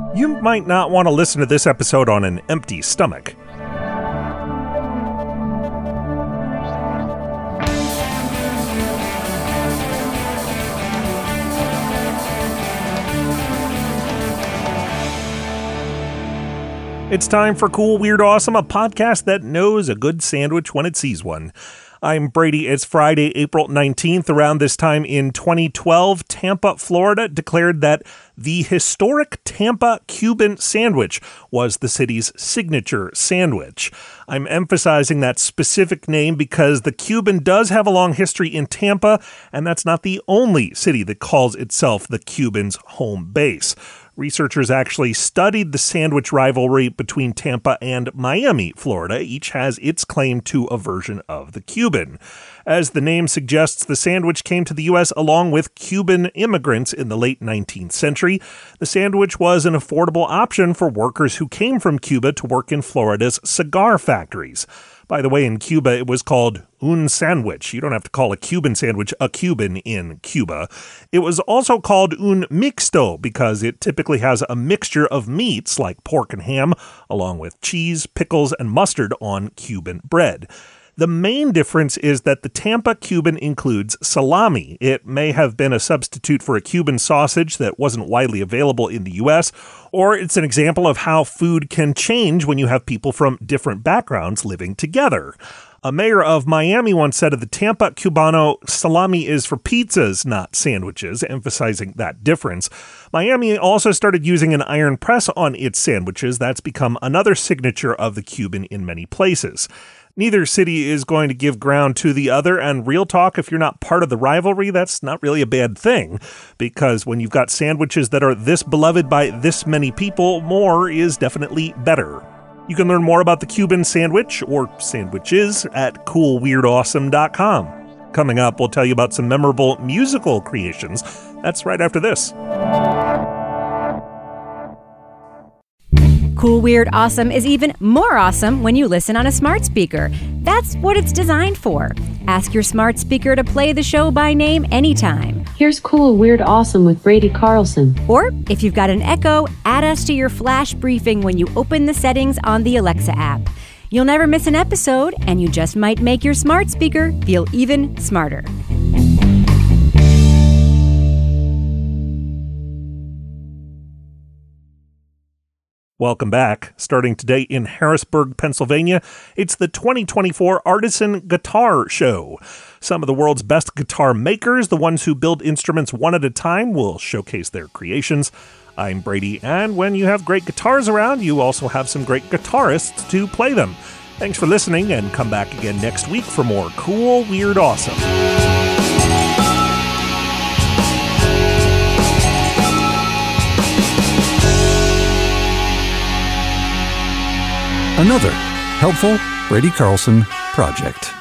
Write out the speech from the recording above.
You might not want to listen to this episode on an empty stomach. It's time for Cool, Weird, Awesome, a podcast that knows a good sandwich when it sees one. I'm Brady. It's Friday, April 19th. Around this time in 2012, Tampa, Florida declared that the historic Tampa Cuban sandwich was the city's signature sandwich. I'm emphasizing that specific name because the Cuban does have a long history in Tampa, and that's not the only city that calls itself the Cuban's home base. Researchers actually studied the sandwich rivalry between Tampa and Miami, Florida. Each has its claim to a version of the Cuban. As the name suggests, the sandwich came to the U.S. along with Cuban immigrants in the late 19th century. The sandwich was an affordable option for workers who came from Cuba to work in Florida's cigar factories. By the way, in Cuba, it was called un sandwich. You don't have to call a Cuban sandwich a Cuban in Cuba. It was also called un mixto because it typically has a mixture of meats like pork and ham, along with cheese, pickles, and mustard on Cuban bread. The main difference is that the Tampa Cuban includes salami. It may have been a substitute for a Cuban sausage that wasn't widely available in the U.S., or it's an example of how food can change when you have people from different backgrounds living together. A mayor of Miami once said of the Tampa Cubano, salami is for pizzas, not sandwiches, emphasizing that difference. Miami also started using an iron press on its sandwiches. That's become another signature of the Cuban in many places. Neither city is going to give ground to the other, and real talk, if you're not part of the rivalry, that's not really a bad thing, because when you've got sandwiches that are this beloved by this many people, more is definitely better. You can learn more about the Cuban sandwich, or sandwiches, at coolweirdawesome.com. Coming up, we'll tell you about some memorable musical creations. That's right after this. Cool, Weird, Awesome is even more awesome when you listen on a smart speaker. That's what it's designed for. Ask your smart speaker to play the show by name anytime. Here's Cool, Weird, Awesome with Brady Carlson. Or, if you've got an Echo, add us to your flash briefing when you open the settings on the Alexa app. You'll never miss an episode, and you just might make your smart speaker feel even smarter. Welcome back. Starting today in Harrisburg, Pennsylvania, it's the 2024 Artisan Guitar Show. Some of the world's best guitar makers, the ones who build instruments one at a time, will showcase their creations. I'm Brady, and when you have great guitars around, you also have some great guitarists to play them. Thanks for listening, and come back again next week for more Cool, Weird, Awesome. Another helpful Brady Carlson project.